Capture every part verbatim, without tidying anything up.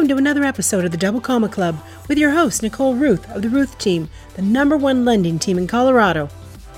Welcome to another episode of the Double Comma Club with your host, Nicole Ruth of the Ruth Team, the number one lending team in Colorado.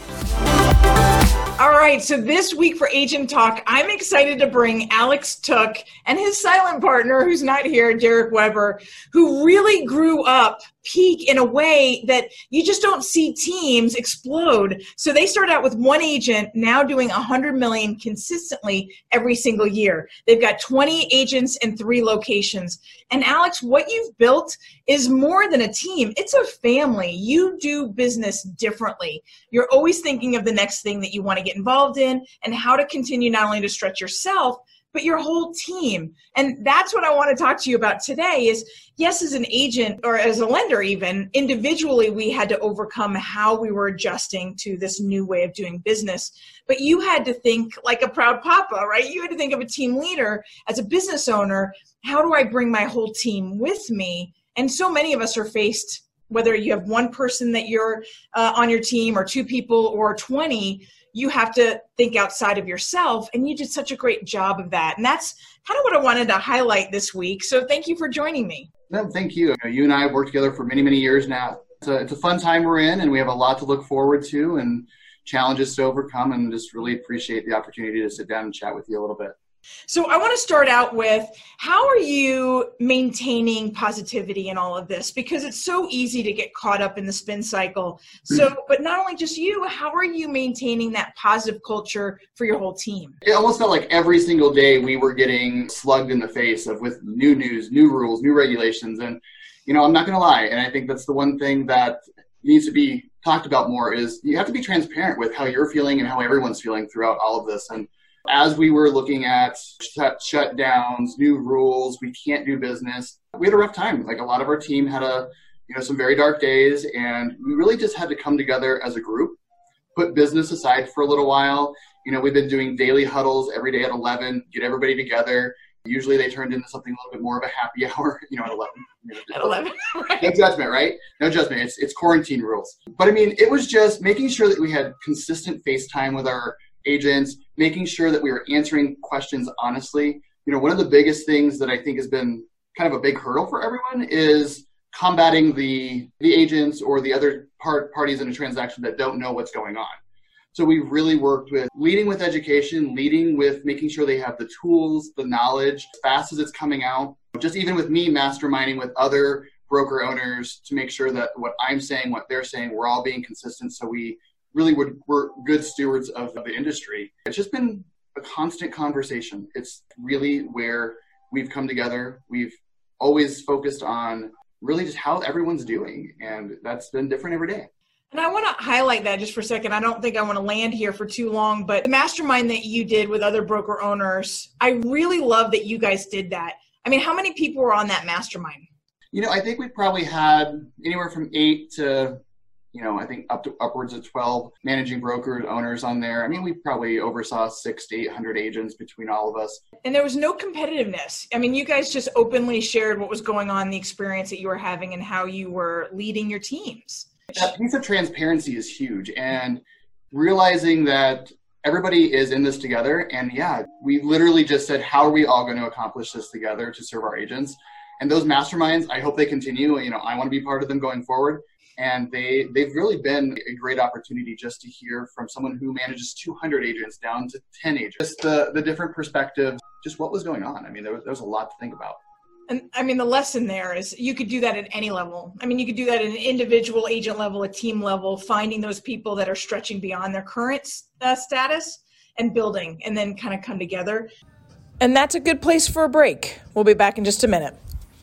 All right, so this week for Agent Talk, I'm excited to bring Alex Took and his silent partner, who's not here, Derek Weber, who really grew up peak in a way that you just don't see teams explode. So they started out with one agent, now doing one hundred million consistently every single year. They've got twenty agents in three locations. And Alex, what you've built is more than a team. It's a family. You do business differently. You're always thinking of the next thing that you want to get involved in and how to continue not only to stretch yourself, but your whole team. And that's what I want to talk to you about today is, yes, as an agent or as a lender even, individually we had to overcome how we were adjusting to this new way of doing business. But you had to think like a proud papa, right? You had to think of a team leader as a business owner. How do I bring my whole team with me? And so many of us are faced, whether you have one person that you're uh, on your team or two people or twenty, you have to think outside of yourself, and you did such a great job of that. And that's kind of what I wanted to highlight this week. So thank you for joining me. No, thank you. You know, you and I have worked together for many, many years now. It's a, it's a fun time we're in, and we have a lot to look forward to and challenges to overcome, and just really appreciate the opportunity to sit down and chat with you a little bit. So I want to start out with, how are you maintaining positivity in all of this? Because it's so easy to get caught up in the spin cycle. So, but not only just you, how are you maintaining that positive culture for your whole team? It almost felt like every single day we were getting slugged in the face of with new news, new rules, new regulations. And, you know, I'm not going to lie. And I think that's the one thing that needs to be talked about more is you have to be transparent with how you're feeling and how everyone's feeling throughout all of this. And as we were looking at shut, shutdowns, new rules, we can't do business, we had a rough time. Like a lot of our team had a, you know, some very dark days, and we really just had to come together as a group, put business aside for a little while. You know, we've been doing daily huddles every day at eleven, get everybody together. Usually they turned into something a little bit more of a happy hour, you know, at eleven. You know, at eleven, right. No judgment, right? No judgment. It's, it's quarantine rules. But I mean, it was just making sure that we had consistent FaceTime with our agents, making sure that we were answering questions honestly. You know, one of the biggest things that I think has been kind of a big hurdle for everyone is combating the the agents or the other part, parties in a transaction that don't know what's going on. So we've really worked with leading with education, leading with making sure they have the tools, the knowledge, as fast as it's coming out. Just even with me masterminding with other broker owners to make sure that what I'm saying, what they're saying, we're all being consistent, so we really would, we're good stewards of the industry. It's just been a constant conversation. It's really where we've come together. We've always focused on really just how everyone's doing, and that's been different every day. And I want to highlight that just for a second. I don't think I want to land here for too long, but the mastermind that you did with other broker owners, I really love that you guys did that. I mean, how many people were on that mastermind? You know, I think we probably had anywhere from eight to you know, I think up to upwards of twelve managing brokers, owners on there. I mean, we probably oversaw six to eight hundred agents between all of us. And there was no competitiveness. I mean, you guys just openly shared what was going on, the experience that you were having, and how you were leading your teams. That piece of transparency is huge, and realizing that everybody is in this together. And yeah, we literally just said, how are we all going to accomplish this together to serve our agents? And those masterminds, I hope they continue. You know, I want to be part of them going forward. And they, they've really been a great opportunity just to hear from someone who manages two hundred agents down to ten agents. Just the, the different perspectives, just what was going on. I mean, there was, there was a lot to think about. And I mean, the lesson there is you could do that at any level. I mean, you could do that at an individual agent level, a team level, finding those people that are stretching beyond their current uh, status and building, and then kind of come together. And that's a good place for a break. We'll be back in just a minute.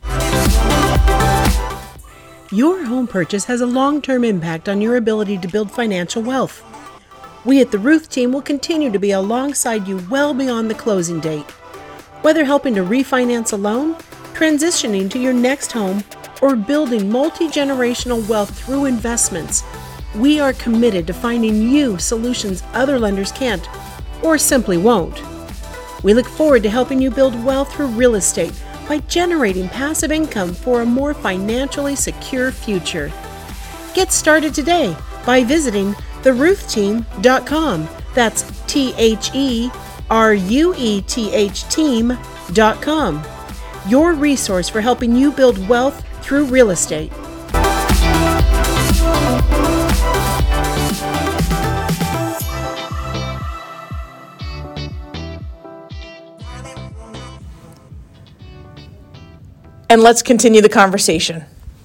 Your home purchase has a long-term impact on your ability to build financial wealth. We at the Ruth Team will continue to be alongside you well beyond the closing date. Whether helping to refinance a loan, transitioning to your next home, or building multi-generational wealth through investments, we are committed to finding you solutions other lenders can't or simply won't. We look forward to helping you build wealth through real estate by generating passive income for a more financially secure future. Get started today by visiting the ruth team dot com. That's T H E R U E T H team dot com. your resource for helping you build wealth through real estate. And let's continue the conversation.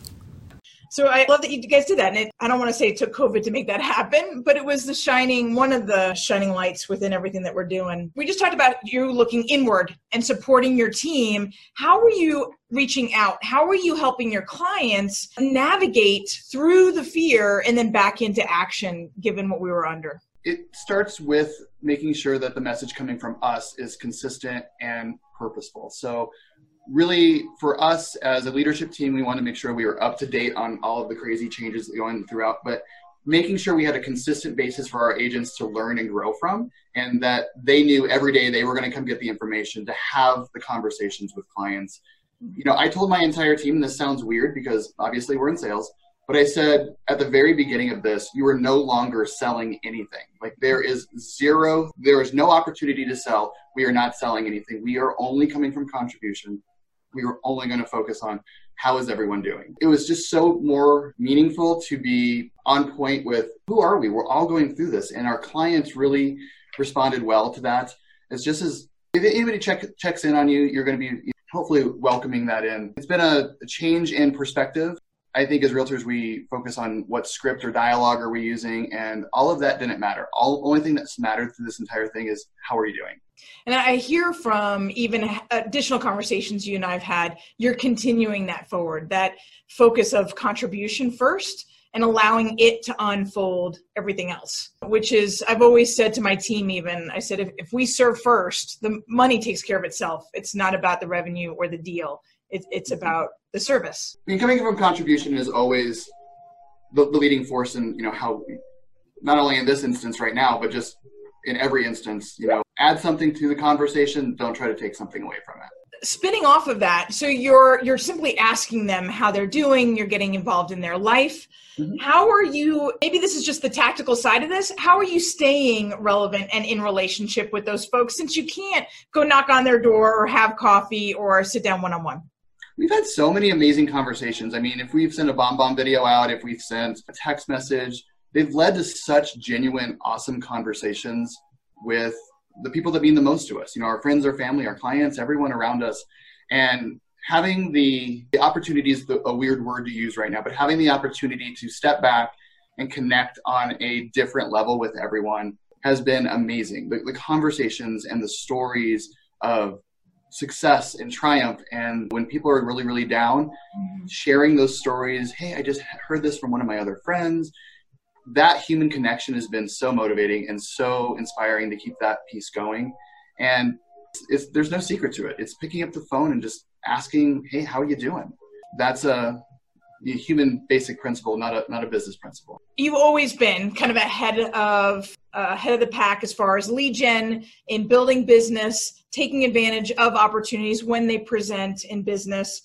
So I love that you guys did that. And it, I don't want to say it took COVID to make that happen, but it was the shining, one of the shining lights within everything that we're doing. We just talked about you looking inward and supporting your team. How are you reaching out? How are you helping your clients navigate through the fear and then back into action, given what we were under? It starts with making sure that the message coming from us is consistent and purposeful. So really, for us as a leadership team, we want to make sure we were up to date on all of the crazy changes going throughout, but making sure we had a consistent basis for our agents to learn and grow from, and that they knew every day they were going to come get the information to have the conversations with clients. You know, I told my entire team, and this sounds weird because obviously we're in sales, but I said at the very beginning of this, you are no longer selling anything. Like there is zero, there is no opportunity to sell. We are not selling anything. We are only coming from contribution. We were only going to focus on how is everyone doing. It was just so more meaningful to be on point with who are we? We're all going through this, and our clients really responded well to that. It's just as if anybody check, checks in on you, you're going to be hopefully welcoming that in. It's been a, a change in perspective. I think as realtors, we focus on what script or dialogue are we using, and all of that didn't matter. All only thing that's mattered through this entire thing is how are you doing? And I hear from even additional conversations you and I have had, you're continuing that forward, that focus of contribution first and allowing it to unfold everything else, which is, I've always said to my team even, I said, if, if we serve first, the money takes care of itself. It's not about the revenue or the deal. It, it's about the service. I mean, coming from contribution is always the, the leading force in, you know, how, not only in this instance right now, but just in every instance, you know, add something to the conversation. Don't try to take something away from it. Spinning off of that, so you're you're simply asking them how they're doing. You're getting involved in their life. Mm-hmm. How are you, maybe this is just the tactical side of this, how are you staying relevant and in relationship with those folks since you can't go knock on their door or have coffee or sit down one-on-one? We've had so many amazing conversations. I mean, if we've sent a bomb bomb video out, if we've sent a text message, they've led to such genuine, awesome conversations with the people that mean the most to us. You know, our friends, our family, our clients, everyone around us. And having the, the opportunity is the, a weird word to use right now, but having the opportunity to step back and connect on a different level with everyone has been amazing. The, the conversations and the stories of success and triumph, and when people are really, really down, mm-hmm. sharing those stories. Hey, I just heard this from one of my other friends. That human connection has been so motivating and so inspiring to keep that piece going. And it's, it's, there's no secret to it. It's picking up the phone and just asking, hey, how are you doing? That's a, a human basic principle, not a not a business principle. You've always been kind of ahead of uh, head of the pack as far as lead gen in building business, taking advantage of opportunities when they present in business.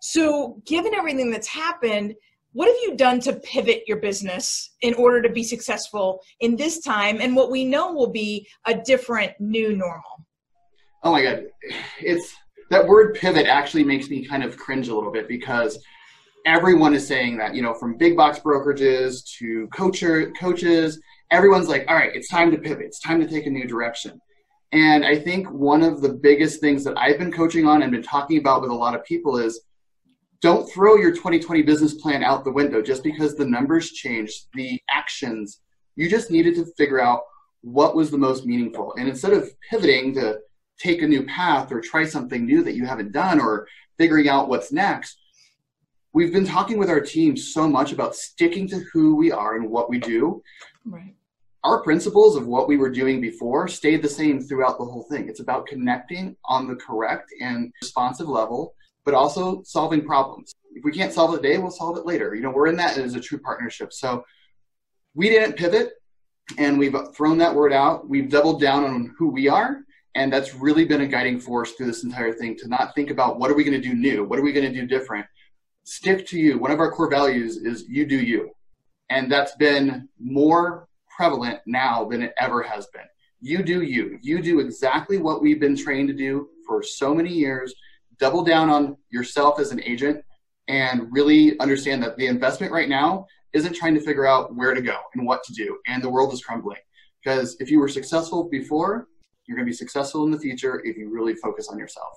So given everything that's happened, what have you done to pivot your business in order to be successful in this time and what we know will be a different new normal? Oh my God. It's that word pivot actually makes me kind of cringe a little bit because everyone is saying that, you know, from big box brokerages to coacher, coaches, everyone's like, all right, it's time to pivot. It's time to take a new direction. And I think one of the biggest things that I've been coaching on and been talking about with a lot of people is don't throw your twenty twenty business plan out the window just because the numbers changed, the actions. You just needed to figure out what was the most meaningful. And instead of pivoting to take a new path or try something new that you haven't done or figuring out what's next, we've been talking with our team so much about sticking to who we are and what we do. Right. Our principles of what we were doing before stayed the same throughout the whole thing. It's about connecting on the correct and responsive level, but also solving problems. If we can't solve it today, we'll solve it later. You know, we're in that as a true partnership. So we didn't pivot, and we've thrown that word out. We've doubled down on who we are, and that's really been a guiding force through this entire thing, to not think about what are we going to do new? What are we going to do different? Stick to you. One of our core values is you do you. And that's been more prevalent now than it ever has been. You do you. You do exactly what we've been trained to do for so many years. double down on yourself as an agent and really understand that the investment right now isn't trying to figure out where to go and what to do. And the world is crumbling. Because if you were successful before, you're going to be successful in the future if you really focus on yourself.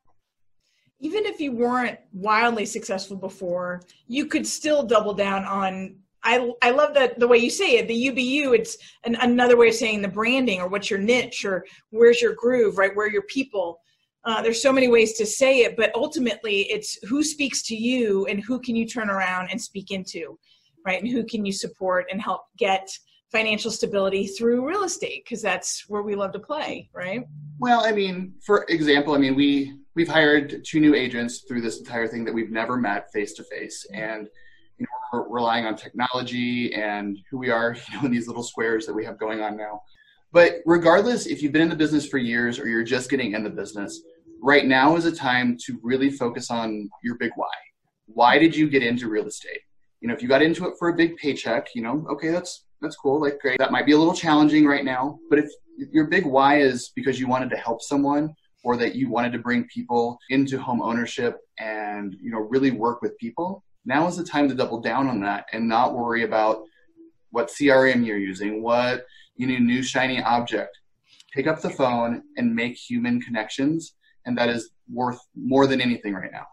Even if you weren't wildly successful before, you could still double down on, I I love that the way you say it, the U B U, it's an, another way of saying the branding, or what's your niche, or where's your groove, right? Where are your people? Uh, there's so many ways to say it, but ultimately it's who speaks to you and who can you turn around and speak into, right? And who can you support and help get financial stability through real estate, because that's where we love to play, right? Well, I mean, for example, I mean, we, we've hired two new agents through this entire thing that we've never met face-to-face. And, you know, we're relying on technology and who we are, you know, in these little squares that we have going on now. But regardless, if you've been in the business for years or you're just getting in the business, right now is a time to really focus on your big why. Why did you get into real estate? You know, if you got into it for a big paycheck, you know, okay, that's that's cool, like great. That might be a little challenging right now, but if your big why is because you wanted to help someone, or that you wanted to bring people into home ownership and, you know, really work with people, now is the time to double down on that and not worry about what C R M you're using, what, you know, new shiny object. Pick up the phone and make human connections, and that is worth more than anything right now.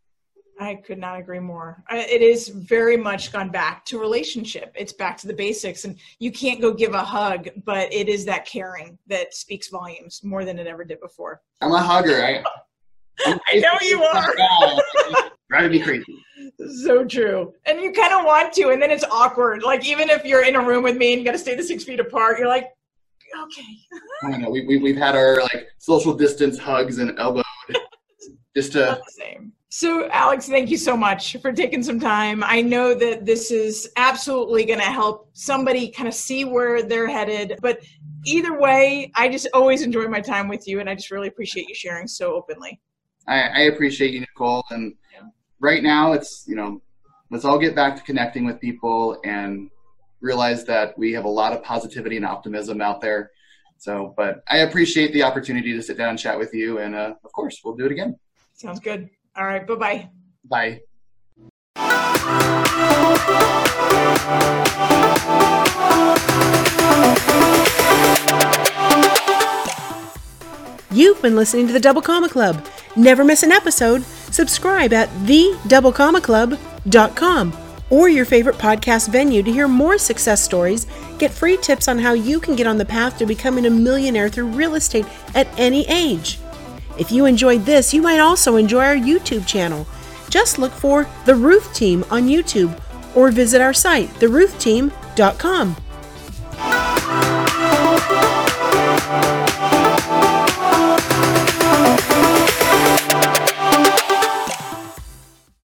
I could not agree more. It is very much gone back to relationship. It's back to the basics, and you can't go give a hug, but it is that caring that speaks volumes more than it ever did before. I'm a hugger. I, I know you are. Driving me crazy. So true. And you kind of want to, and then it's awkward. Like, even if you're in a room with me and you got to stay the six feet apart, you're like, okay. I don't know. We, we, we've had our like social distance hugs and elbows just to. Not the same. So, Alex, thank you so much for taking some time. I know that this is absolutely going to help somebody kind of see where they're headed. But either way, I just always enjoy my time with you, and I just really appreciate you sharing so openly. I, I appreciate you, Nicole. And yeah. Right now, it's, you know, let's all get back to connecting with people and realize that we have a lot of positivity and optimism out there. So, but I appreciate the opportunity to sit down and chat with you. And, uh, of course, we'll do it again. Sounds good. All right. Bye-bye. Bye. You've been listening to the Double Comma Club. Never miss an episode. Subscribe at the double comma club dot com or your favorite podcast venue to hear more success stories, get free tips on how you can get on the path to becoming a millionaire through real estate at any age. If you enjoyed this, you might also enjoy our YouTube channel. Just look for The Ruth Team on YouTube or visit our site, the ruth team dot com.